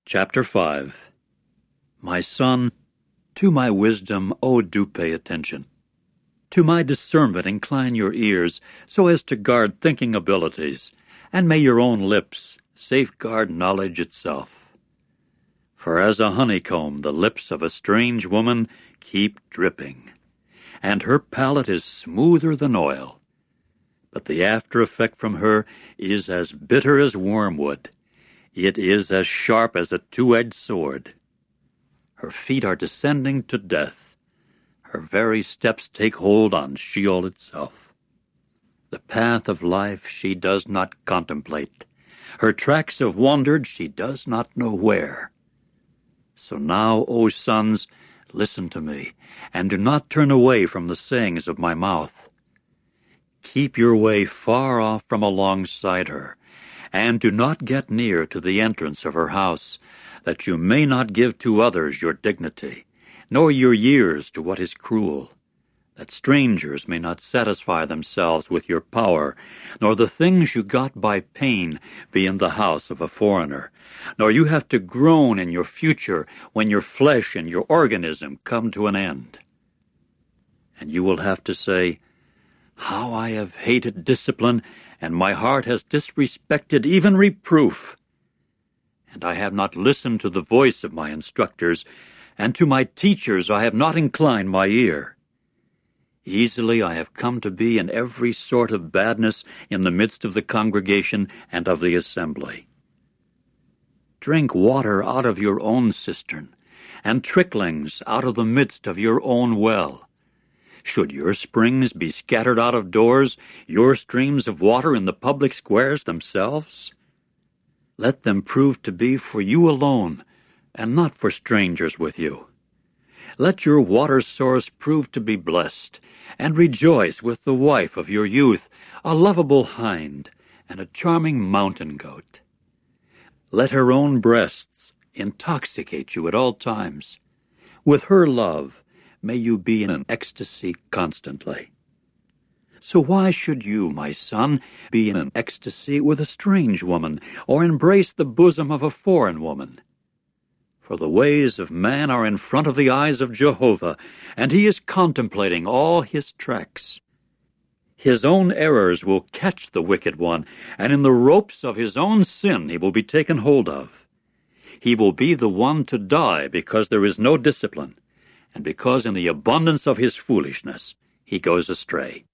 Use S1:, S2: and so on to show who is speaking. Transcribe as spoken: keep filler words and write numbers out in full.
S1: Chapter five. My son, to my wisdom, oh, do pay attention. To my discernment incline your ears, so as to guard thinking abilities, and may your own lips safeguard knowledge itself. For as a honeycomb the lips of a strange woman keep dripping, and her palate is smoother than oil. But the after effect from her is as bitter as wormwood. It is as sharp as a two-edged sword. Her feet are descending to death. Her very steps take hold on Sheol itself. The path of life she does not contemplate. Her tracks have wandered she does not know where. So now, O sons, listen to me, and do not turn away from the sayings of my mouth. Keep your way far off from alongside her, and do not get near to the entrance of her house, that you may not give to others your dignity, nor your years to what is cruel, that strangers may not satisfy themselves with your power, nor the things you got by pain be in the house of a foreigner, nor you have to groan in your future when your flesh and your organism come to an end. And you will have to say, how I have hated discipline, and my heart has disrespected even reproof. And I have not listened to the voice of my instructors, and to my teachers I have not inclined my ear. Easily I have come to be in every sort of badness in the midst of the congregation and of the assembly. Drink water out of your own cistern, and tricklings out of the midst of your own well. Should your springs be scattered out of doors, your streams of water in the public squares themselves? Let them prove to be for you alone, and not for strangers with you. Let your water source prove to be blessed, and rejoice with the wife of your youth, a lovable hind, and a charming mountain goat. Let her own breasts intoxicate you at all times. With her love, may you be in an ecstasy constantly. So why should you, my son, be in an ecstasy with a strange woman, or embrace the bosom of a foreign woman? For the ways of man are in front of the eyes of Jehovah, and he is contemplating all his tracks. His own errors will catch the wicked one, and in the ropes of his own sin he will be taken hold of. He will be the one to die because there is no discipline, and because in the abundance of his foolishness he goes astray.